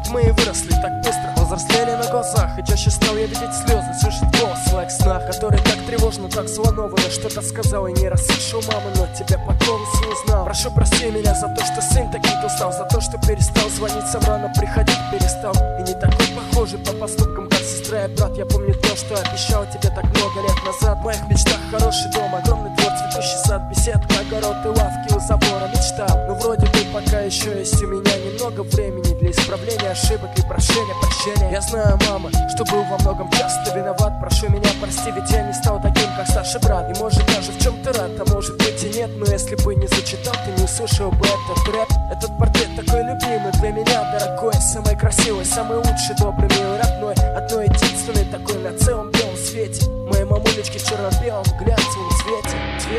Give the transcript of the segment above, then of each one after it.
мы и выросли так быстро, повзрослели на глазах, и чаще стал я видеть слезы, слышать голос в своих снах, который так тревожно, так взволнованно что-то сказал и не расслышал мамы, но тебя по голосу узнал. Прошу, прости меня за то, что сын таки узнал, за то, что перестал звонить сам рано, приходить перестал, и не такой похожий по поступкам, как сестра и брат. Я помню то, что обещал тебе так много лет назад. В моих мечтах хороший дом, огромный двор, цветущий сад, беседка, огород и лавки у забора. Мечтал, но вроде бы пока еще есть у меня немного времени для исправления ошибок и прощения. Я знаю, мама, что был во многом часто виноват. Прошу меня, прости, ведь я не стал таким, как старший брат. И может даже в чем-то рад, а может быть и нет. Но если бы не зачитал, ты не услышал бы этот рэп. Этот портрет такой любимый для меня, дорогой, самый красивый, самый лучший, добрый, милый, родной, одной единственной такой на целом белом свете. Моей мамулечки в черно-белом глянцевом цвете.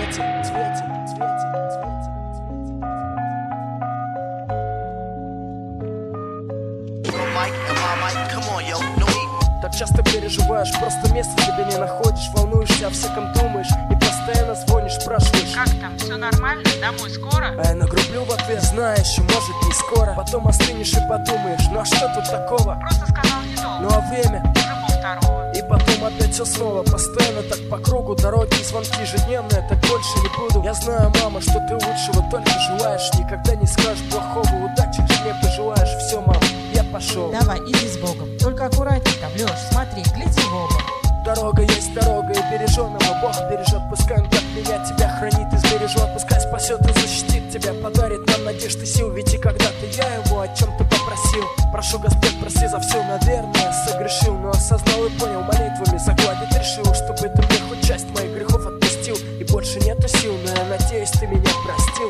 Так часто переживаешь, просто места тебе не находишь, волнуешься, о всяком думаешь и постоянно звонишь, спрашиваешь: как там, все нормально? Домой скоро? А я нагрублю в ответ: знаешь, может не скоро. Потом остынешь и подумаешь: ну а что тут такого? Просто сказал недолго. Ну а время? Уже полвторого. И потом опять все снова, постоянно так по кругу. Дороги и звонки ежедневные, так больше не буду. Я знаю, мама, что ты лучшего только желаешь, никогда не скажешь плохого, удачи мне пожелаешь. Все, мама, я пошел. Давай, иди с Богом, только аккуратней там, Лёш, смотри, гляди в оба. Дорога есть дорога, и береженого Бог бережет. Пускай он так меня тебя хранит и сбережет. Пускай спасет и защитит тебя, подарит нам надежды, сил. Ведь и когда-то я его о чем-то попросил. Прошу, Господь, прости за все, наверное, согрешил. Но осознал и понял, молитвами загладить решил, чтобы ты мне хоть часть моих грехов отпустил. И больше нету сил, но я надеюсь, ты меня простил.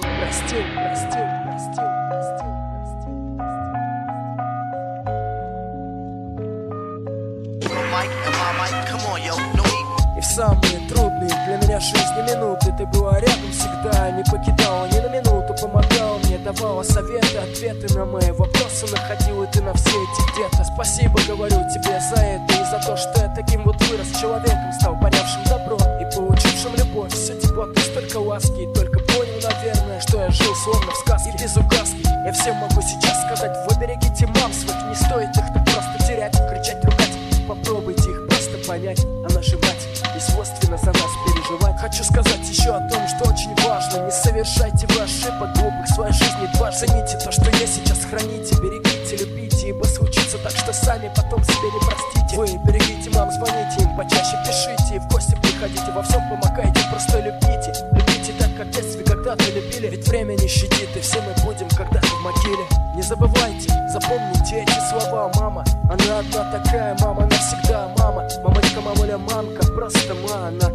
И в самые трудные для меня жизни минуты ты была рядом всегда, не покидала ни на минуту, помогала мне, давала советы, ответы на мои вопросы, находила ты на все эти где-то. Спасибо, говорю тебе за это и за то, что я таким вот вырос человеком, стал понявшим добро и получившим любовь. Все теплоты, столько ласки, и только понял, наверное, что я жил словно в сказке и без указки. Я всем могу сейчас сказать: вы берегите мам своих, не стоит их так просто терять, кричать, ругать. Попробуйте их просто понять, а нажимать и свойственно за нас переживать. Хочу сказать еще о том, что очень важно: не совершайте вы ошибок глупых в своей жизни дважды. Цените то, что есть сейчас, храните, берегите, любите, ибо случится так, что сами потом себе не простите. Вы берегите мам, звоните им, почаще пишите, и в гости приходите, во всем помогайте, просто любите. Любите так, как в детстве когда-то любили, ведь время не щадит, и все мы будем когда-то в могиле. Не забывайте, запомните эти слова: мама, она одна такая, мама навсегда, мама. Мамочка, мамуля, мамка, просто она